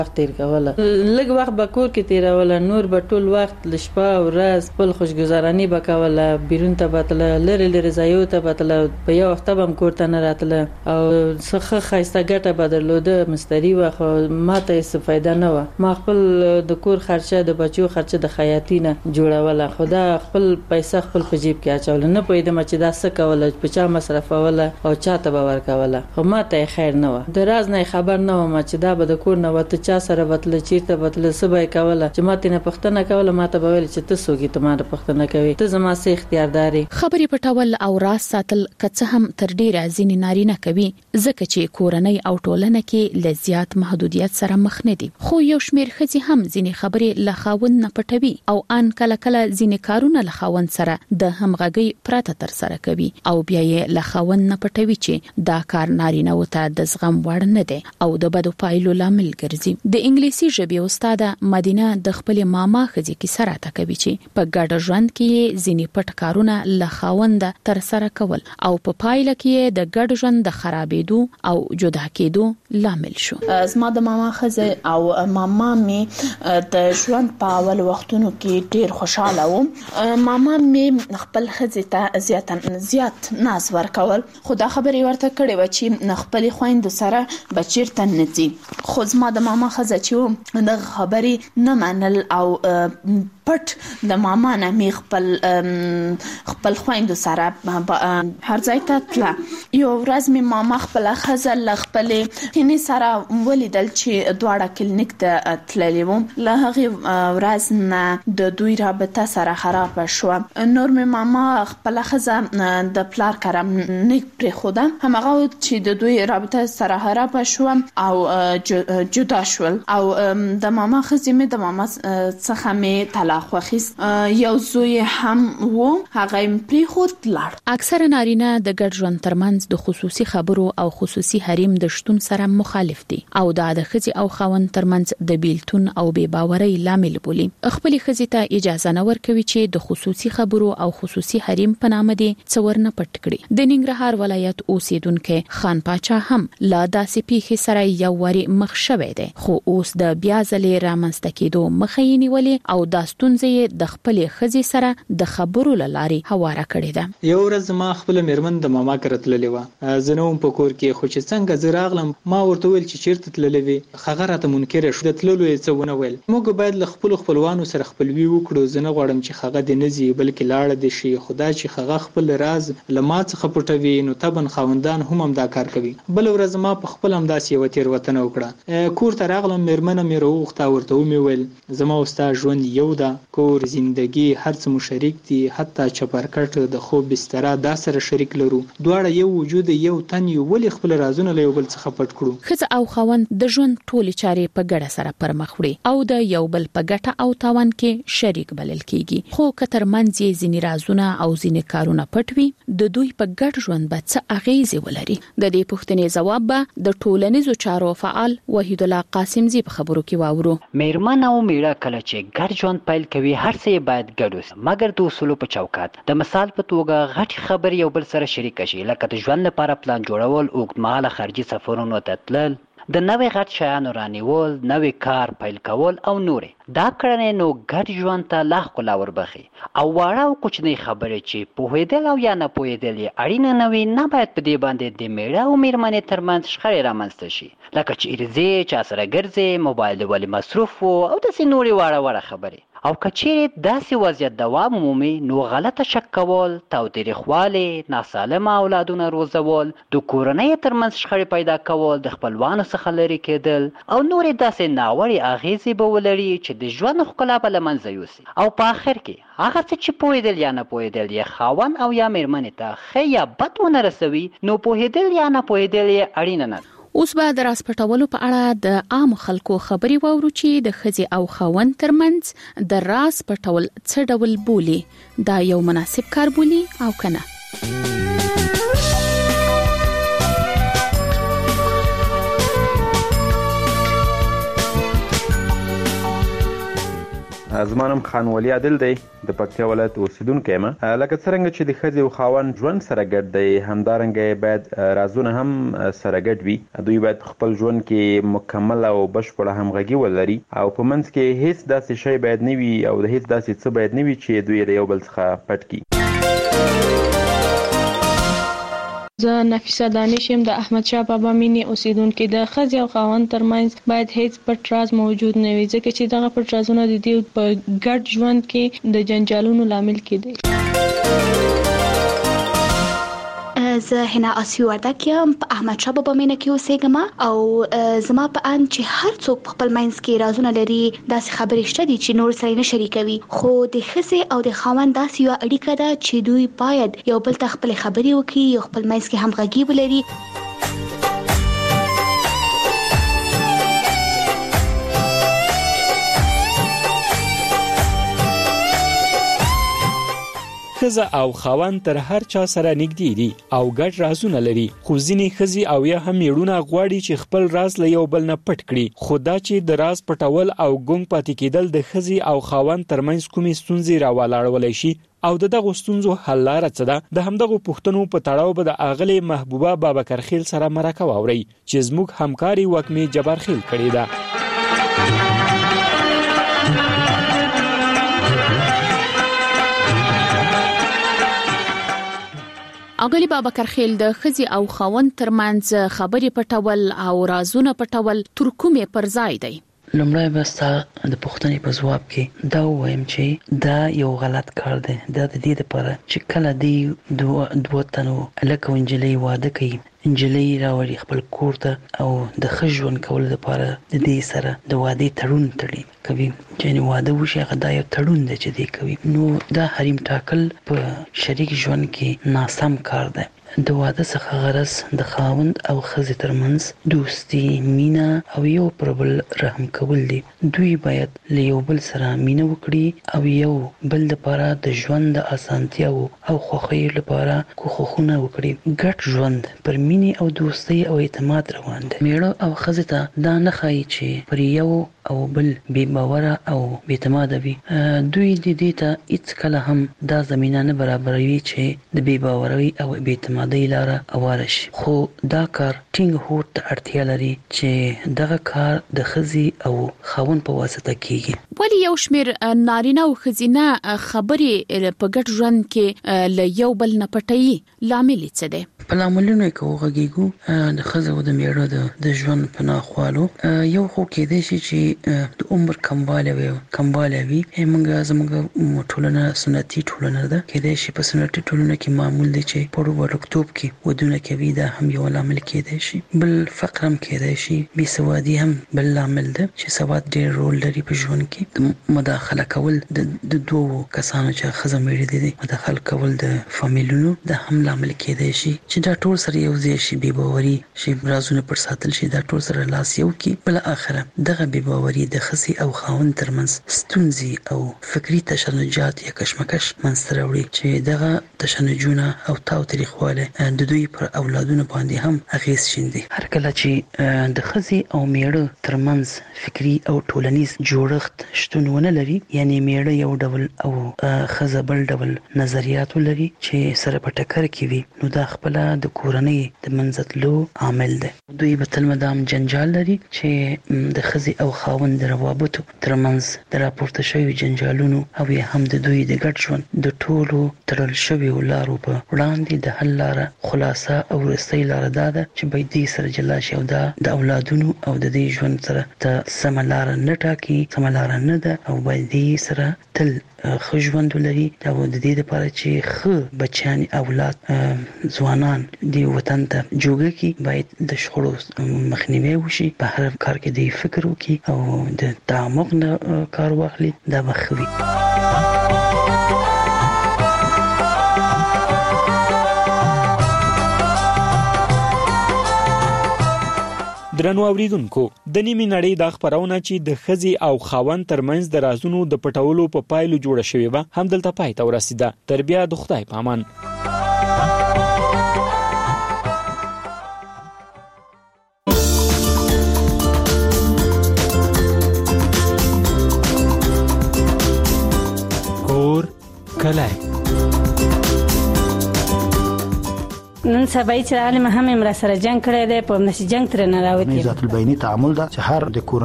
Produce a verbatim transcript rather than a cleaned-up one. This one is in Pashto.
وخت تیر کوله. لږ وخت به کور کې تیروله، نور به ټول وخت له شپه او ورځ خپل خوشګذراني به کوله. بیرون ته به تله، لرې لرې ځایو ته به تله، په یو وخت به هم کور ته نه راتله او څه ښه ښایسته ګټه به درلوده. مستري وه خو ما ته هېڅ فایده نه وه. ما خپل د کور خرچه، د بچو خرچه د خیاطي نه جوړوله، خو دا خپل پیسه خپل په جیب کې اچوله. نه پوهېدم چې دا څه کوله، په چا مصرفوله او چا ته به ورکوله، خو ما ته خیر نه وه. د راز نه خبر نه وم چې دا به د کور نه وته چا سره وتله، چیرته وتله، څه به کوله. چې ما ته نه پښتنه کوله، ما ته به ویل چې ته څوک یې، ته ما پښتنه کوي، ته زما څه اختیاردار یې. خبرې پټول او راز ساتل که څه هم تر ډیره ځینې نارینه کوي، ځکه چې کورنۍ او ټولنه کې له زیات محدودیت سره مخ نه دي. خو یو شمېر ښځې هم ځینې خبرې له خاوند نه پټوي او ان کله کله ځینې کارونه له خاوند سره د همغږۍ پرته تر سره کوي او بیا یې له خاوند نه پټوي چې دا کار نارینه وته د زغم وړ نه دی او د بدو پایلو لامل ګرځي. د انګلیسي ژبې استاد مدینه د خپل ماما خځې کې سره تا کوي چې په ګډ ژوند کې ځینې پټ کارونه له خاوند تر سره کول او په پایله کې د ګډ ژوند د خرابېدو او جدا کېدو لامل شو. زما د ماما خځې او ماما می د ژوند په اول وختونو کې ډیر خوشاله وم. ماما می خپل خځې ته زیات زیات ناز ورکول، خو دا خبرې ورته کړې و چې خپل خويندو سره بچیرته نه ځي. خو زما د ماما خځه چې د خبرې نه منل او پټ د ماما نه می خپل خپل خويندو سره هر ځای ته تله. یو ورځ می ماما خپل خځه ل خپل هني سره ولیدل چې دواړه کلینیک ته تللې وو. له هغه ورځ نه د دوی رابطه سره خراب شو. نور می ماما خپل خځه د پلار کرم نه پرې خوده، همغه چې د دوی رابطه سره خراب شو او جدا شول. او د ماما خځې می د ماما څخه می طلاق واخیست. یو زوی هم وو، هغه پرې خود لړ. اکثره نارینه د ګډ ژوند ترمنځ د خصوصي خبرو او خصوصي حریم د شتون سره مخالف دي او دا د ښځې او خاوند ترمنځ د بیلتون او بې باورۍ لامل بولي. خپل ښځې ته اجازه نه ورکوي چې د خصوصي خبرو او خصوصي حریم په نامه دي څور نه پټ کړي. د ننګرهار ولایت اوسیدونکو خان پاچا هم لا داسې پیښې سره یو وری مخ شوی دی، خو اوس د بیا ځلې رامنځته کېدو مخه یې نیولې او دا ستونزې د خپل ښځې سره د خبرو له لارې هواره کړې ده. یو ورځ ما خپل میرمن د ماما کره تللې وه، زه نه وم په کور کې، خو چې څنګه زه راغلم ما ورته ویل چې چیرته تللې وې. هغه راته منکره شو، د تللو یې څه ونه ویل. موږ باید له خپلو خپلوانو سره خپلوي وکړو. زه نه غواړم چې هغه دې نه ځي بلکې لاړه دې شي. خدا چې هغه خپل راز له ما څخه پټوي نو طبعا خاوندان هم هم دا کار کوي. بل ورځ ما په خپل همداسې یوه تېروتنه وکړه. کور ته راغلم، میرمنه مې راوغوښته، ورته ومې ویل زما او ستا ژوند یو ده، کور، زندګي، هر څه مو شریک دي، حتی چپرکټ، د خوب بستره دا سره شریک لرو. دواړه یو وجود، یو تن یو، ولې خپل رازونه له یو بل څخه پټ کړو؟ ښځه او خاوند د ژوند ټولې چارې په ګډه سره پر مخ وړي او د یو بل په ګټه او تاوان کې شریک بلل کیږي. خو که ترمنځ یې ځینې رازونه او ځینې کارونه پټ وي، د دوی په ګډ ژوند به څه اغیزې ولري؟ د دې پوښتنې ځواب به د ټولنیزو چارو فعال وحید الله قاسمزي په خبرو کې واورو. میرمن او میړه کله چې ګډ ژوند پیل کوي، هر څه باید ګډ وي، مګر د اصولو په چوکاټ. د مثال په توګه غټ خبر یو بل سره شریک شي، لکه د ژوند لپاره پلان جوړول، اوږدمهاله خارجي سفرونو ته تلل، د نوې غټ شیانو رانیول، نوې کار پیل کول او نورې. دا کړنې نو ګډ ژوند ته لا ښکلا وربخي. او واړه او کوچنۍ خبرې چې پوهېدل او یا نه پوهېدل یې اړینه نه وي، نه باید په دې باندې د میړه او میرمنې ترمنځ شخړې رامنځته شي، لکه چیرې ځې، چا سره ګرځې، موبایل دې ولې مصروف و او داسې نورې واړه واړه خبرې. او که چیرې داسې وضعیت دوام ومومي، نو غلطه شک کول، تاوتریخوالی، ناسالمه اولادونه روزول، د کورنۍ ترمنځ شخړې پیدا کول، د خپلوانو څخه لرې کېدل او نورې داسې ناوړې اغیزې به ولري چې د ژوند ښکلا به له منځه یوسي. او په آخر کې هغه څه چې پوهېدل یا نه پوهېدل یې خاوند او یا میرمنې ته ښه یا بد ونه رسوي، نو پوهېدل یا نه پوهېدل یې اړینه نه ده. اوس به د راز پټولو په اړه د عام خلکو خبرې واورو چې د ښځې او خاوند ترمنځ د راز پټول څه ډول بولي، دا یو مناسب کار بولي او کنه. زما نوم خان ولی عادل دی. د پکتیا ولایت اوسیدونکی یم. لکه څرنګه چې د ښځې او خاوند ژوند سره ګډ دی، همدارنګه باید رازونه هم سره ګډ وي. دوی باید خپل ژوند کې مکمل او بشپړه همغږي ولري او په منځ کې هیڅ داسې شی باید نه وي او د هیڅ داسې څه باید نه وي چې دوی له یو بل څخه پټ کړي. زه نفیسه دانش یم، د احمد شاه بابا مینې اوسیدونکې. د ښځې او خاوند ترمنځ باید هیڅ پټ راز موجود نه وي، ځکه چې دغه پټ رازونه د دې په ګډ ژوند کې د جنجالونو لامل کېدی. زه هنا آسیو وردک یم، په احمد شاه بابا مینه کې اوسېږم او زما په اند چې هر څوک په خپل منځ کې رازونه لري، داسې خبرې شته دي چې نور سره نه شریکوي. خو د ښځې او د خاوند داسې یوه اړیکه ده چې دوی باید یو بل ته خپلې خبرې وکړي، یو خپل منځ کې همغږي ولري. ښځه او خاوند تر هر چا سره نږدې دي او ګډ رازونه لري، خو ځینې ښځې او یا هم میړونه غواړي چې خپل راز له یو بل نه پټ کړي. خو دا چې د راز پټول او ګونګ پاتې کېدل د ښځې او خاوند ترمنځ کومې ستونزې راولاړولی شي او د دغو ستونزو حل لاره څه ده، د همدغو پوښتنو په تړاو به د اغلې محبوبه بابکرخیل سره مرکه واورئ چې زموږ همکاري وکمې جبارخیل کړې ده. اغلی بابکرخیل، د ښځې او خاوند ترمنځ خبرې پټول او رازونه پټول تر کومې پر ځای دی؟ لومړی به ستا د پوښتنې په ځواب کې دا ووایم چې دا یو غلط کار دی. دا د دې لپاره چې کله دی دوه تنو هلک او نجلۍ واده کوي، نجلۍ راوړي خپل کور ته او د ښه ژوند کولو لپاره د دې سره د وادې تړون تړي کوي، چې واده وشي هغه دا یو تړون دی چې دی کوي. نو دا حریم ټاکل په شریک ژوند کې ناسم کار دی. د واده څخه غرض د خاوند او ښځې ترمنځ دوستي، مینه او یو پر بل رحم کول دي. دوی باید له یو بل سره مینه وکړي او یو بل لپاره د ژوند د اسانتیاو او خوښیو لپاره کوښښونه وکړي. ګډ ژوند پر مینې او دوستۍ او اعتماد روان دی. میړه او ښځې ته دا نه ښایي چې پر یو او بل بې باوره او بې اعتماده وي. دوی د دې ته هیڅ کله هم دا زمینه نه برابروي چې د بې باورۍ او بې اعتمادۍ لاره هواره شي. خو دا کار ټینګ هوډ ته اړتیا لري چې دغه کار د ښځې او خاوند په واسطه کیږي. ولی یو شمیر نارینه او ښځینه خبرې په ګډ ژوند کې له یو بل نه پټوي، لامل څه دی؟ په لاملونو کې وغږیږو د ښځې او د میړه د ژوند په ناخوالو. یو خو کېدای شي چې د عمر کموالی وي کموالی وي موږ زموږ ټولنه سنتي ټولنه ده. کېدای شي په سنتي ټولنه کې معمول دی چې په وړکتوب کې ودونه کوي، دا هم یو لامل کېدای شي. بل فقر هم کېدای شي، بې سوادي هم بل لامل ده چې سواد ډېر رول لري په ژوند کې. د مداخله کول د دوو کسانو چې ښځه میړه دي مداخله کول د فامیلونو دا هم لامل کېدای شي چې دا ټول سره یو ځای شي، بې باوري شي، رازونه پر ساتل شي، دا ټول سره لاس یو کې. بل اخره دغه بې باوري د ښځې او خاوند ترمنځ ستونزې او فکري تشنجات یا کشمکش منځته راوړي چې دغه تشنجونه او تاوتریخوالی د دوی پر اولادونو باندې هم اغیز شیندي. هر کله چې د ښځې او میړه ترمنځ فکري او ټولنیز جوړښت شتون ونه لري، یعنی میړه یو ډول او ښځه بل ډول نظریات ولري چې سره په ټکر کې وي، نو دا خپل د کورنۍ د منځ تلو عامل دی. دوی به تل مدام جنجال لري چې د ښځې او خاوند د روابطو ترمنځ د راپورته شویو جنجالونو او یا هم د دوی د ګډ ژوند د ټولو تړل شویو لارو په وړاندې د حل لاره خلاصه او وروستۍ لاره دا ده چې باید دې سره جلا شي او دا د اولادونو او د دې ژوند سره ته سمه لاره نه ټاکي، سمه لاره نه ده او باید دې سره تل ښه ژوند ولري. او د دې لپاره چې ښه بچیان اولاد ځوانان دې وطن ته جوګه کړي، باید د شخړو مخنیوی وشي، په هر کار کې دې فکر وکړي او د تعمق نه کار واخلي، دا به ښه وي. درنو اوریدونکو، د نیمې نړۍ د خبرونه چې د ښځې او خاوند ترمنځ د رازونو د پټولو په پایلو جوړه شوې وه هم دلته پای ته ورسېده. تر بیا د خدای په امان. کور منلای. نن سبا چې عالم هم امر سره جنگ کړی دی په نشي جنگ تر نه راوتی. ذات البینی تعامل دا چې هر د